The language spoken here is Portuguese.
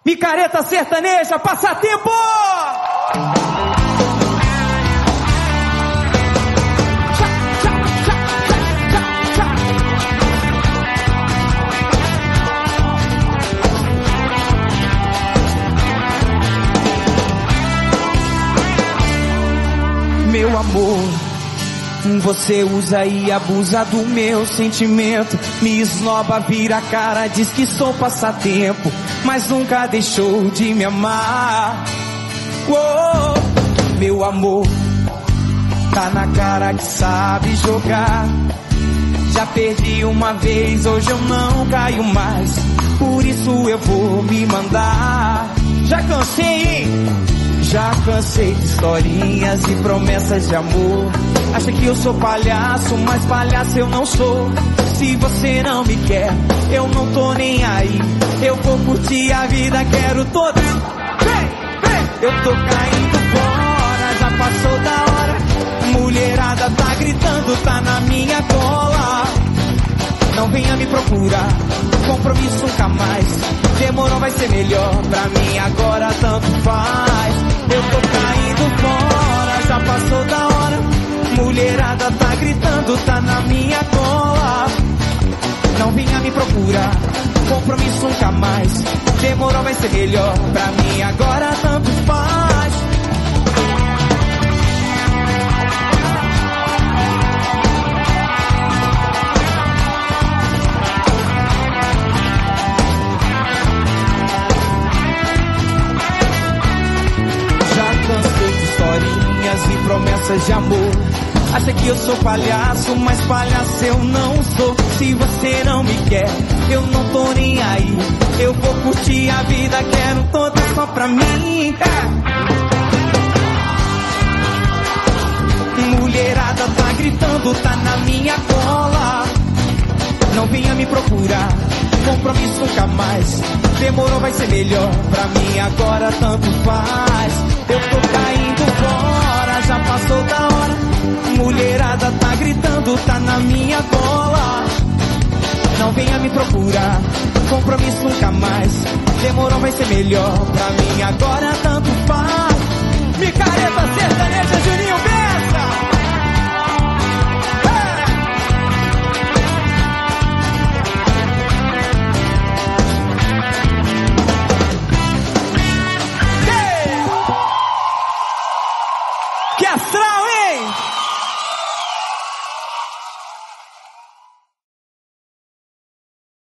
Micareta sertaneja, passatempo! Meu amor, você usa e abusa do meu sentimento. Me esnoba, vira a cara, diz que sou passatempo, mas nunca deixou de me amar. Oh, meu amor, tá na cara que sabe jogar. Já perdi uma vez, hoje eu não caio mais, por isso eu vou me mandar. Já cansei, hein? Já cansei de historinhas e promessas de amor. Acha que eu sou palhaço, mas palhaço eu não sou. Se você não me quer, eu não tô nem aí. Eu vou curtir a vida, quero todas. Eu tô caindo fora, já passou da hora. Mulherada tá gritando, tá na minha cola. Não venha me procurar, compromisso nunca mais. Demorou, vai ser melhor pra mim, agora tanto faz. Eu tô caindo fora, já passou da hora. Mulherada tá gritando, tá na minha cola. Não vinha me procurar, compromisso nunca mais. Demorou, vai ser melhor pra mim, agora tanto faz. E promessas de amor. Acha que eu sou palhaço, mas palhaço eu não sou. Se você não me quer, eu não tô nem aí. Eu vou curtir a vida, quero toda só pra mim. Mulherada tá gritando, tá na minha cola. Não venha me procurar, compromisso nunca mais. Demorou, vai ser melhor pra mim, agora tanto faz. Eu tô caindo fora, já passou da hora. Mulherada tá gritando, tá na minha cola. Não venha me procurar, compromisso nunca mais. Demorou, vai ser melhor pra mim, agora tanto